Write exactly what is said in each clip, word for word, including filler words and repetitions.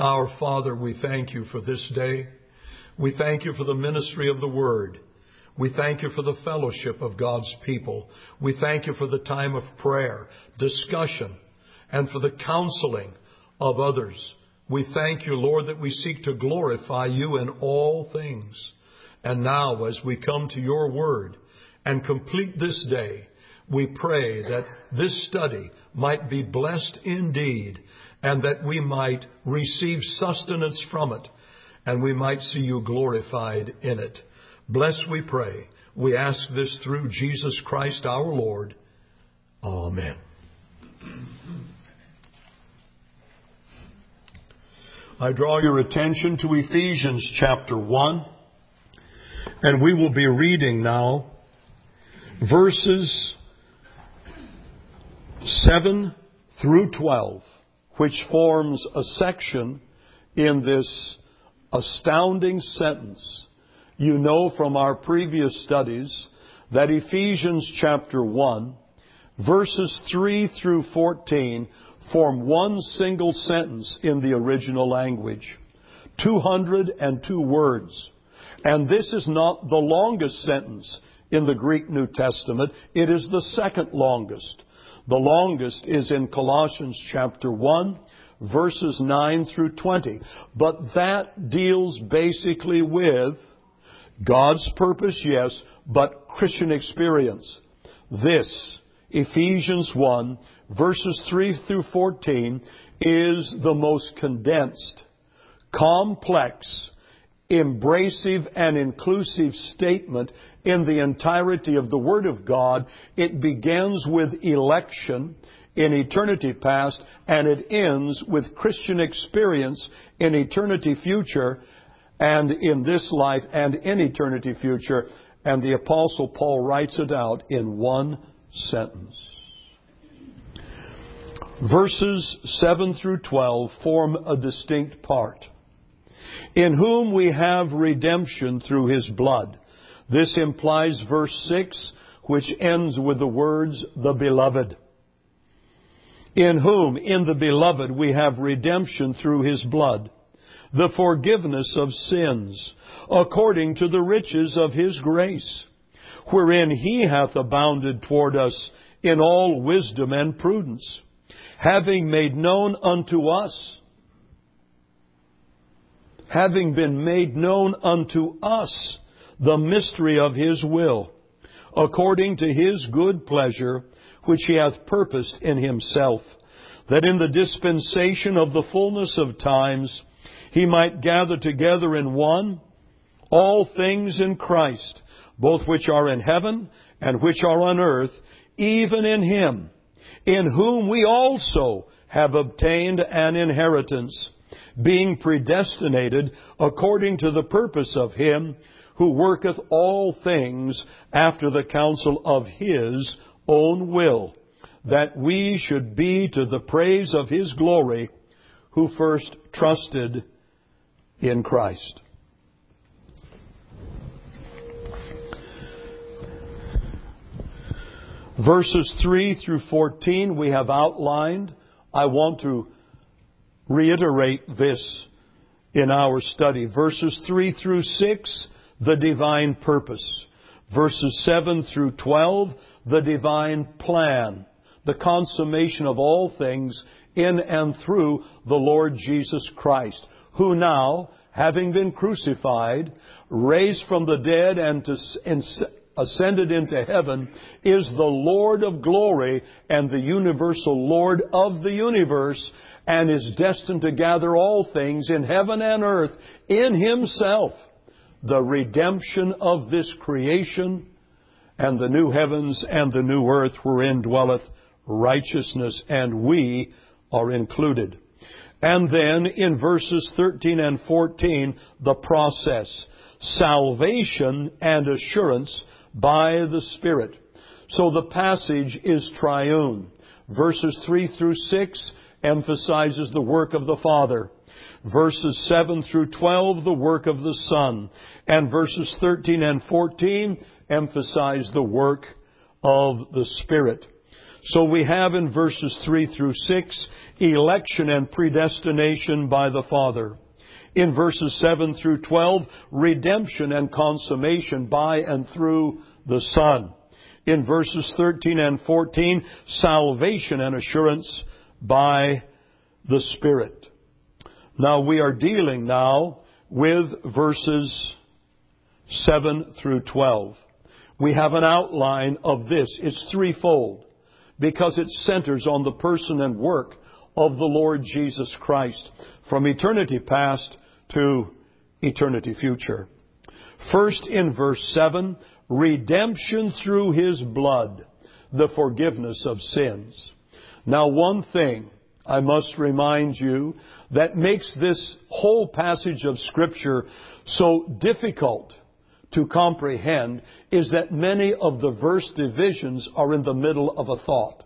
Our Father, we thank you for this day. We thank you for the ministry of the Word. We thank you for the fellowship of God's people. We thank you for the time of prayer, discussion, and for the counseling of others. We thank you, Lord, that we seek to glorify you in all things. And now, as we come to your Word and complete this day, we pray that this study might be blessed indeed, and that we might receive sustenance from it, and we might see you glorified in it. Bless, we pray. We ask this through Jesus Christ our Lord. Amen. I draw your attention to Ephesians chapter one, and we will be reading now verses seven through twelve, which forms a section in this astounding sentence. You know from our previous studies that Ephesians chapter one, verses three through fourteen form one single sentence in the original language. two hundred two words. And this is not the longest sentence in the Greek New Testament. It is the second longest. The longest is in Colossians chapter one, verses nine through twenty. But that deals basically with God's purpose, yes, but Christian experience. This, Ephesians one, verses three through fourteen, is the most condensed, complex, embracive, and inclusive statement in the entirety of the Word of God. It begins with election in eternity past, and it ends with Christian experience in eternity future, and in this life and in eternity future. And the Apostle Paul writes it out in one sentence. Verses seven through twelve form a distinct part. In whom we have redemption through His blood. This implies verse six, which ends with the words, the Beloved. In whom, in the Beloved, we have redemption through His blood, the forgiveness of sins, according to the riches of His grace, wherein He hath abounded toward us in all wisdom and prudence, having made known unto us, having been made known unto us the mystery of His will, according to His good pleasure, which He hath purposed in Himself, that in the dispensation of the fullness of times He might gather together in one all things in Christ, both which are in heaven and which are on earth, even in Him, in whom we also have obtained an inheritance, being predestinated according to the purpose of Him who worketh all things after the counsel of His own will, that we should be to the praise of His glory, who first trusted in Christ. Verses three through fourteen we have outlined. I want to reiterate this in our study. Verses three through six, the divine purpose. Verses seven through twelve, the divine plan. The consummation of all things in and through the Lord Jesus Christ, who now, having been crucified, raised from the dead, and to, and ascended into heaven, is the Lord of glory and the universal Lord of the universe, and is destined to gather all things in heaven and earth in Himself. The redemption of this creation and the new heavens and the new earth wherein dwelleth righteousness, and we are included. And then in verses thirteen and fourteen, the process. Salvation and assurance by the Spirit. So the passage is triune. Verses three through six emphasizes the work of the Father. Verses seven through twelve, the work of the Son. And verses thirteen and fourteen emphasize the work of the Spirit. So we have in verses three through six, election and predestination by the Father. In verses seven through twelve, redemption and consummation by and through the Son. In verses thirteen and fourteen, salvation and assurance by the Spirit. Now we are dealing now with verses seven through twelve. We have an outline of this. It's threefold because it centers on the person and work of the Lord Jesus Christ from eternity past to eternity future. First, in verse seven, redemption through His blood, the forgiveness of sins. Now, one thing I must remind you that makes this whole passage of Scripture so difficult to comprehend is that many of the verse divisions are in the middle of a thought.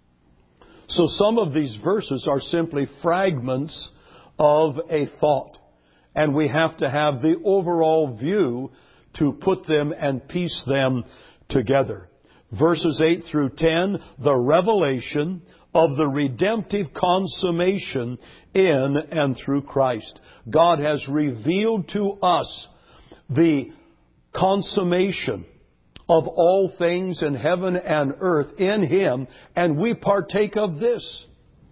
So some of these verses are simply fragments of a thought. And we have to have the overall view to put them and piece them together. Verses eight through ten, the revelation of the redemptive consummation in and through Christ. God has revealed to us the consummation of all things in heaven and earth in Him, and we partake of this.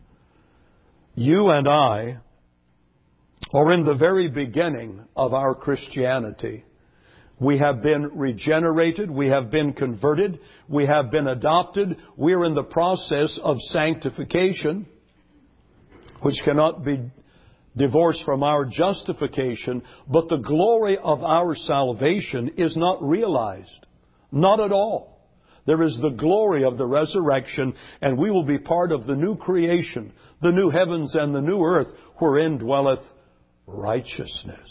You and I are in the very beginning of our Christianity. We have been regenerated. We have been converted. We have been adopted. We are in the process of sanctification, which cannot be divorced from our justification. But the glory of our salvation is not realized. Not at all. There is the glory of the resurrection, and we will be part of the new creation, the new heavens and the new earth, wherein dwelleth righteousness.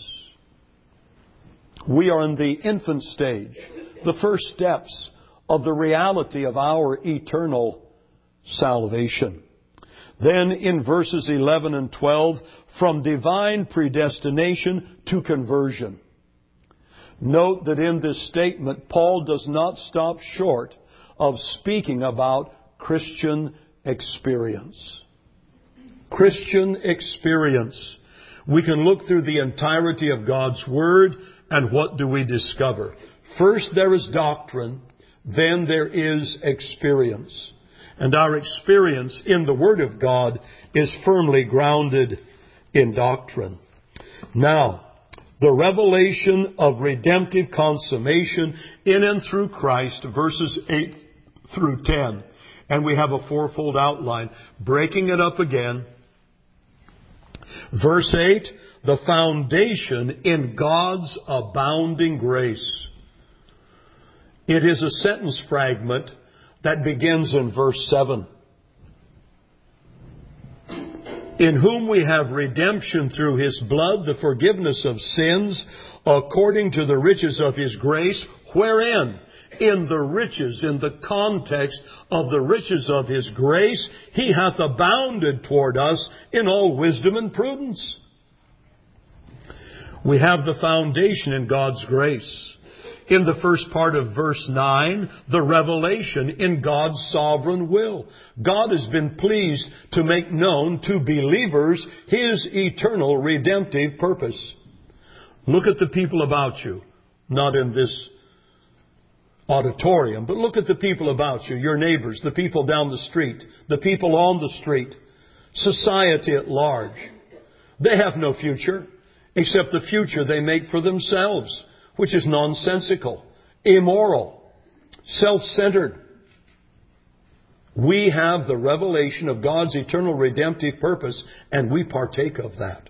We are in the infant stage, the first steps of the reality of our eternal salvation. Then in verses eleven and twelve, from divine predestination to conversion. Note that in this statement, Paul does not stop short of speaking about Christian experience. Christian experience. We can look through the entirety of God's Word, and what do we discover? First, there is doctrine, then there is experience. And our experience in the Word of God is firmly grounded in doctrine. Now, the revelation of redemptive consummation in and through Christ, verses eight through ten. And we have a fourfold outline. Breaking it up again. Verse eight, the foundation in God's abounding grace. It is a sentence fragment that begins in verse seven. In whom we have redemption through His blood, the forgiveness of sins, according to the riches of His grace, wherein, in the riches, in the context of the riches of His grace, He hath abounded toward us in all wisdom and prudence. We have the foundation in God's grace. In the first part of verse nine, the revelation in God's sovereign will. God has been pleased to make known to believers His eternal redemptive purpose. Look at the people about you, not in this auditorium, but look at the people about you, your neighbors, the people down the street, the people on the street, society at large. They have no future except the future they make for themselves, which is nonsensical, immoral, self-centered. We have the revelation of God's eternal redemptive purpose, and we partake of that.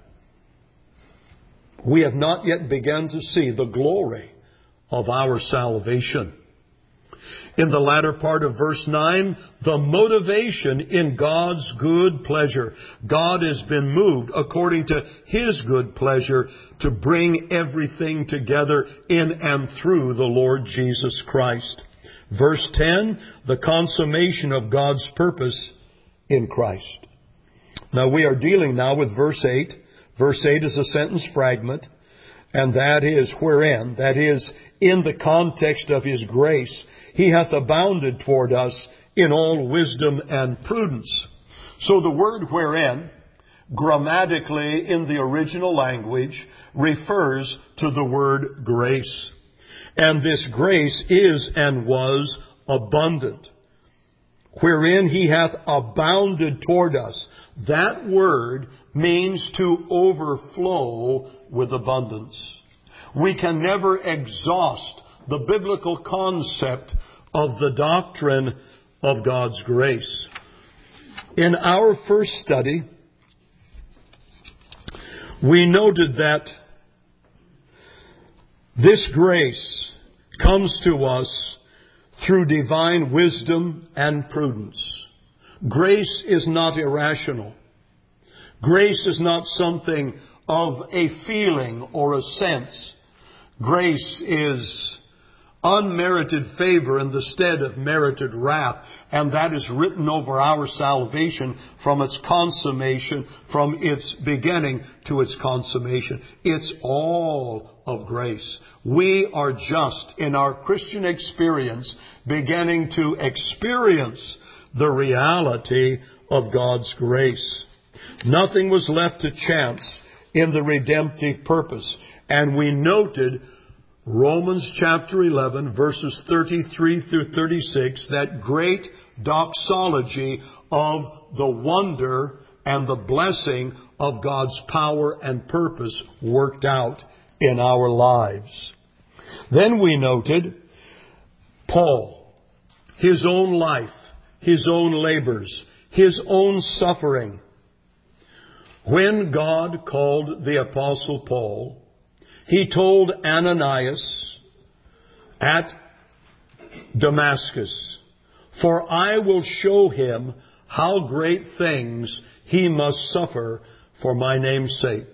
We have not yet begun to see the glory of our salvation. In the latter part of verse nine, the motivation in God's good pleasure. God has been moved according to His good pleasure to bring everything together in and through the Lord Jesus Christ. Verse ten, the consummation of God's purpose in Christ. Now we are dealing now with verse eight. Verse eight is a sentence fragment, and that is wherein, that is in the context of His grace, He hath abounded toward us in all wisdom and prudence. So the word wherein, grammatically in the original language, refers to the word grace. And this grace is and was abundant, wherein he hath abounded toward us. That word means to overflow with abundance. We can never exhaust the biblical concept of the doctrine of God's grace. In our first study, we noted that this grace comes to us through divine wisdom and prudence. Grace is not irrational. Grace is not something of a feeling or a sense. Grace is unmerited favor in the stead of merited wrath, and that is written over our salvation from its consummation, from its beginning to its consummation. It's all of grace. We are just, in our Christian experience, beginning to experience the reality of God's grace. Nothing was left to chance in the redemptive purpose. And we noted Romans chapter eleven, verses thirty-three through thirty-six, that great doxology of the wonder and the blessing of God's power and purpose worked out in our lives. Then we noted Paul, his own life, his own labors, his own suffering. When God called the Apostle Paul, he told Ananias at Damascus, "For I will show him how great things he must suffer for my name's sake."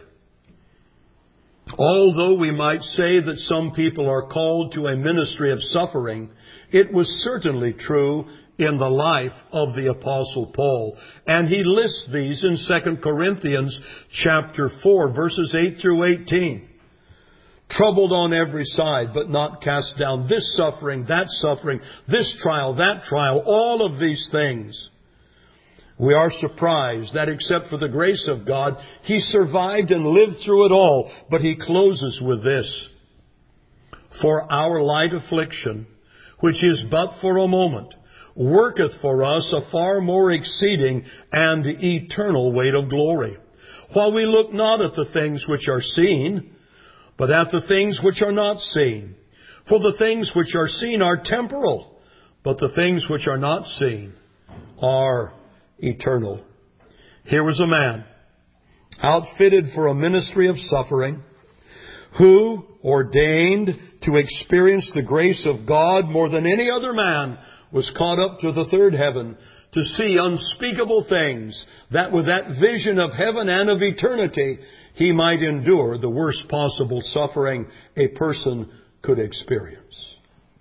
Although we might say that some people are called to a ministry of suffering, it was certainly true in the life of the Apostle Paul. And he lists these in Second Corinthians chapter four, verses eight through eighteen. Troubled on every side, but not cast down. This suffering, that suffering, this trial, that trial, all of these things. We are surprised that except for the grace of God, he survived and lived through it all. But he closes with this: "For our light affliction, which is but for a moment, worketh for us a far more exceeding and eternal weight of glory. While we look not at the things which are seen, but at the things which are not seen. For the things which are seen are temporal, but the things which are not seen are eternal." Here was a man outfitted for a ministry of suffering, who, ordained to experience the grace of God more than any other man, was caught up to the third heaven to see unspeakable things, that with that vision of heaven and of eternity, he might endure the worst possible suffering a person could experience.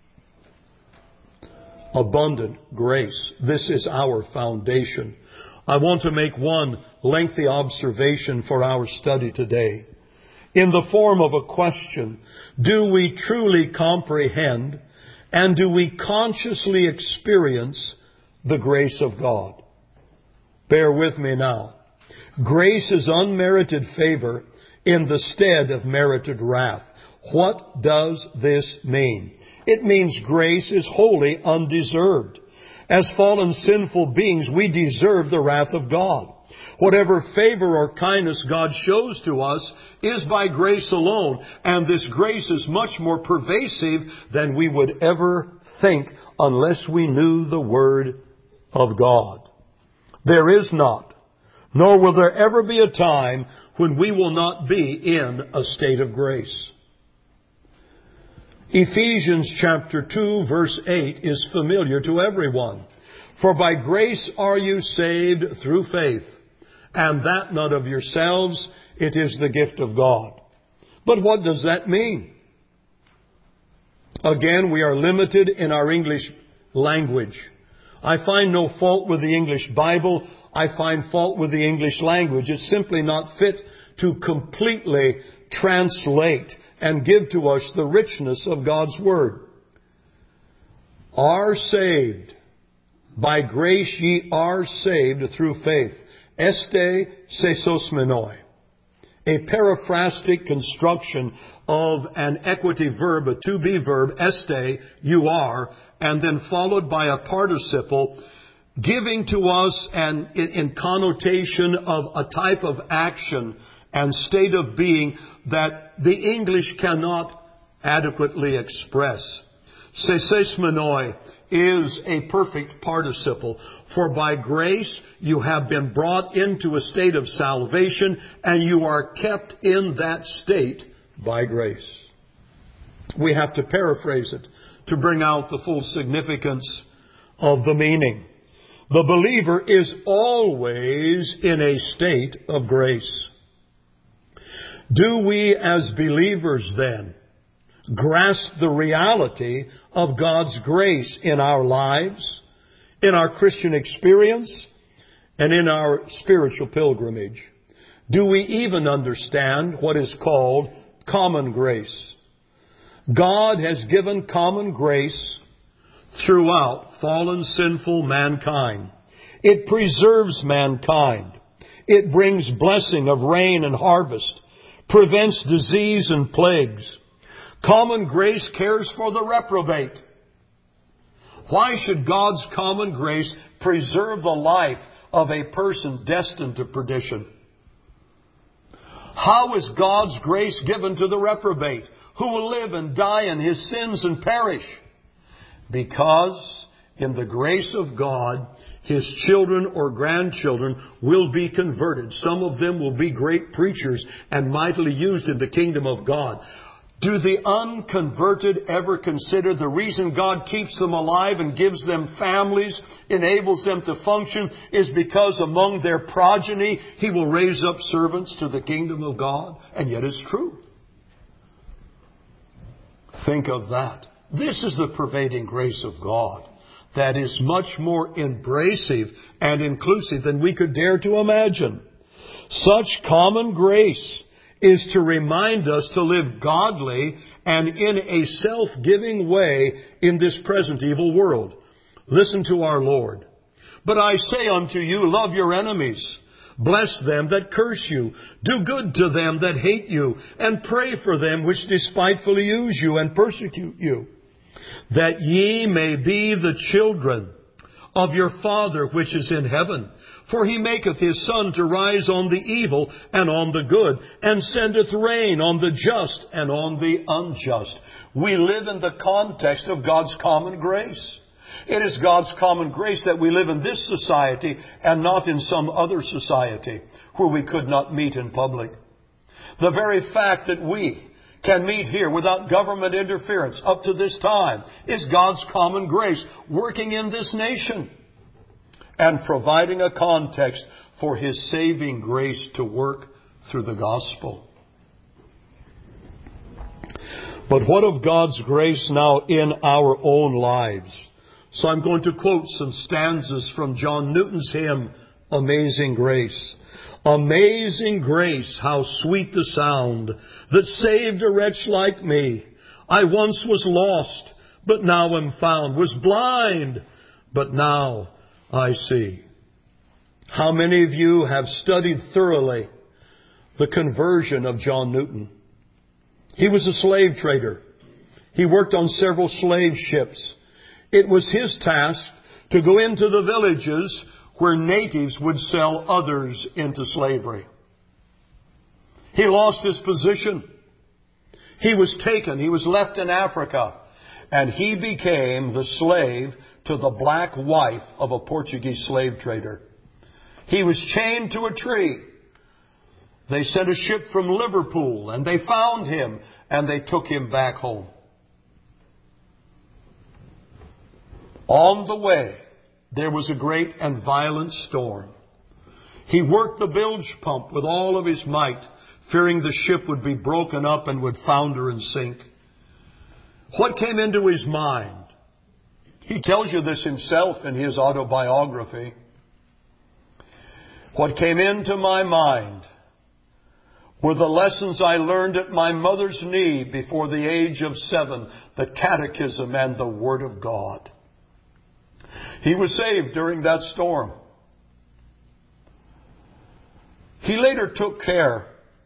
Abundant grace. This is our foundation. I want to make one lengthy observation for our study today, in the form of a question: do we truly comprehend and do we consciously experience the grace of God? Bear with me now. Grace is unmerited favor in the stead of merited wrath. What does this mean? It means grace is wholly undeserved. As fallen sinful beings, we deserve the wrath of God. Whatever favor or kindness God shows to us is by grace alone, and this grace is much more pervasive than we would ever think unless we knew the Word of God. There is not, nor will there ever be a time when we will not be in a state of grace. Ephesians chapter two, verse eight is familiar to everyone. "For by grace are you saved through faith, and that not of yourselves, it is the gift of God." But what does that mean? Again, we are limited in our English language. I find no fault with the English Bible. I find fault with the English language. It's simply not fit to completely translate and give to us the richness of God's Word. Are saved, By grace ye are saved through faith. Este sesosmenoi. A periphrastic construction of an equity verb, a to-be verb, este, you are, and then followed by a participle, giving to us an in connotation of a type of action and state of being that the English cannot adequately express. Sesosmenoi is a perfect participle. For by grace you have been brought into a state of salvation, and you are kept in that state by grace. We have to paraphrase it to bring out the full significance of the meaning. The believer is always in a state of grace. Do we as believers then grasp the reality of God's grace in our lives, in our Christian experience, and in our spiritual pilgrimage? Do we even understand what is called common grace? God has given common grace throughout fallen, sinful mankind. It preserves mankind. It brings blessing of rain and harvest, prevents disease and plagues. Common grace cares for the reprobate. Why should God's common grace preserve the life of a person destined to perdition? How is God's grace given to the reprobate, who will live and die in his sins and perish? Because in the grace of God, his children or grandchildren will be converted. Some of them will be great preachers and mightily used in the kingdom of God. Do the unconverted ever consider the reason God keeps them alive and gives them families, enables them to function, is because among their progeny He will raise up servants to the kingdom of God? And yet it's true. Think of that. This is the pervading grace of God that is much more embracive and inclusive than we could dare to imagine. Such common grace is to remind us to live godly and in a self-giving way in this present evil world. Listen to our Lord. But I say unto you, love your enemies. Bless them that curse you. Do good to them that hate you. And pray for them which despitefully use you and persecute you. That ye may be the children of your Father which is in heaven. For He maketh His sun to rise on the evil and on the good, and sendeth rain on the just and on the unjust. We live in the context of God's common grace. It is God's common grace that we live in this society and not in some other society where we could not meet in public. The very fact that we can meet here without government interference up to this time is God's common grace working in this nation and providing a context for His saving grace to work through the gospel. But what of God's grace now in our own lives? So I'm going to quote some stanzas from John Newton's hymn, Amazing Grace. Amazing grace, how sweet the sound that saved a wretch like me. I once was lost, but now am found, was blind, but now I see. How many of you have studied thoroughly the conversion of John Newton? He was a slave trader. He worked on several slave ships. It was his task to go into the villages where natives would sell others into slavery. He lost his position. He was taken. He was left in Africa. And he became the slave to the black wife of a Portuguese slave trader. He was chained to a tree. They sent a ship from Liverpool and they found him and they took him back home. On the way, there was a great and violent storm. He worked the bilge pump with all of his might, fearing the ship would be broken up and would founder and sink. What came into his mind? He tells you this himself in his autobiography. What came into my mind were the lessons I learned at my mother's knee before the age of seven, the Catechism and the Word of God. He was saved during that storm. He later took care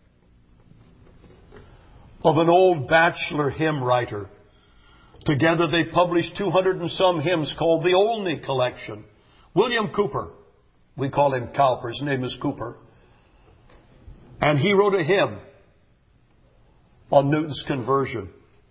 of an old bachelor hymn writer. Together they published two hundred and some hymns called the Olney Collection. William Cowper. We call him Cowper. His name is Cowper. And he wrote a hymn on Newton's conversion.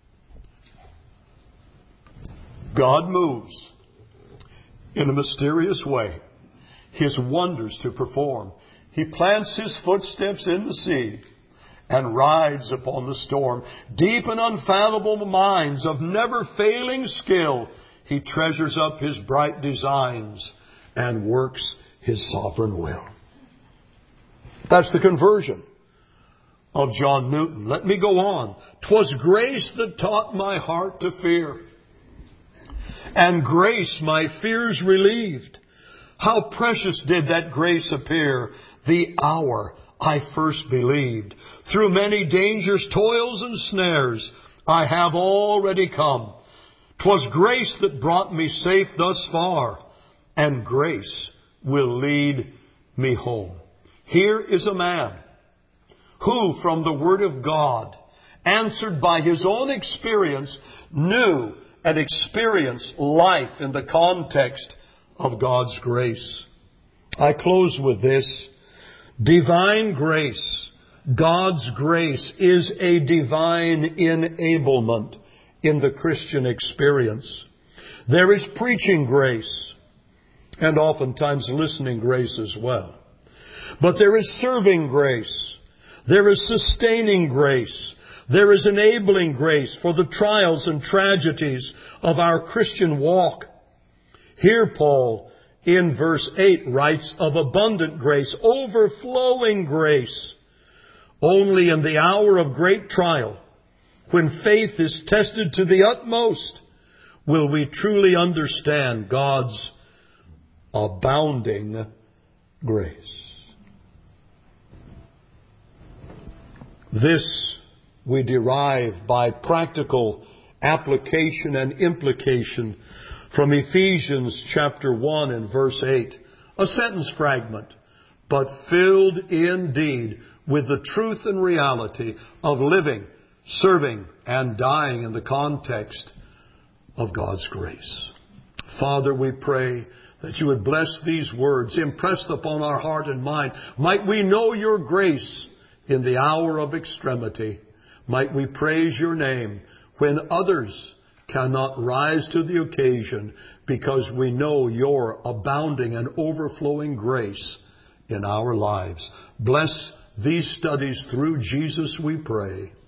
God moves in a mysterious way, His wonders to perform. He plants His footsteps in the sea and rides upon the storm. Deep and unfathomable minds of never failing skill, He treasures up His bright designs and works His sovereign will. That's the conversion of John Newton. Let me go on. 'Twas grace that taught my heart to fear, and grace my fears relieved. How precious did that grace appear the hour I first believed. Through many dangers, toils, and snares, I have already come. 'Twas grace that brought me safe thus far, and grace will lead me home. Here is a man who, from the Word of God, answered by his own experience, knew and experienced life in the context of God's grace. I close with this. Divine grace, God's grace, is a divine enablement in the Christian experience. There is preaching grace, and oftentimes listening grace as well. But there is serving grace. There is sustaining grace. There is enabling grace for the trials and tragedies of our Christian walk. Here Paul, in verse eight, writes of abundant grace, overflowing grace. Only in the hour of great trial, when faith is tested to the utmost, will we truly understand God's abounding grace. This we derive by practical application and implication from Ephesians chapter one and verse eight. A sentence fragment, but filled indeed with the truth and reality of living, serving, and dying in the context of God's grace. Father, we pray that you would bless these words impressed upon our heart and mind. Might we know your grace in the hour of extremity. Might we praise your name when others cannot rise to the occasion, because we know your abounding and overflowing grace in our lives. Bless these studies through Jesus, we pray.